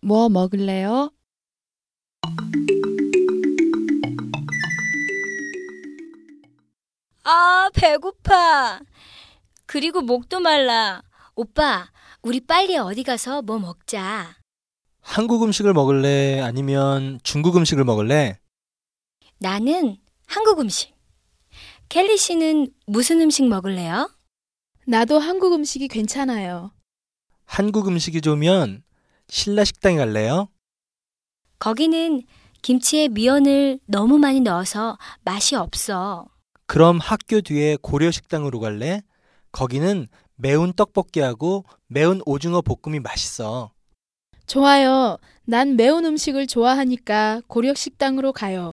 뭐 먹을래요? 아, 배고파. 그리고 목도 말라. 오빠, 우리 빨리 어디 가서 뭐 먹자. 한국 음식을 먹을래? 아니면 중국 음식을 먹을래? 나는 한국 음식. 켈리 씨는 무슨 음식 먹을래요? 나도 한국 음식이 괜찮아요. 한국 음식이 좋으면 신라 식당에 갈래요? 거기는 김치에 미원을 너무 많이 넣어서 맛이 없어. 그럼 학교 뒤에 고려 식당으로 갈래? 거기는 매운 떡볶이하고 매운 오징어 볶음이 맛있어. 좋아요. 난 매운 음식을 좋아하니까 고려 식당으로 가요.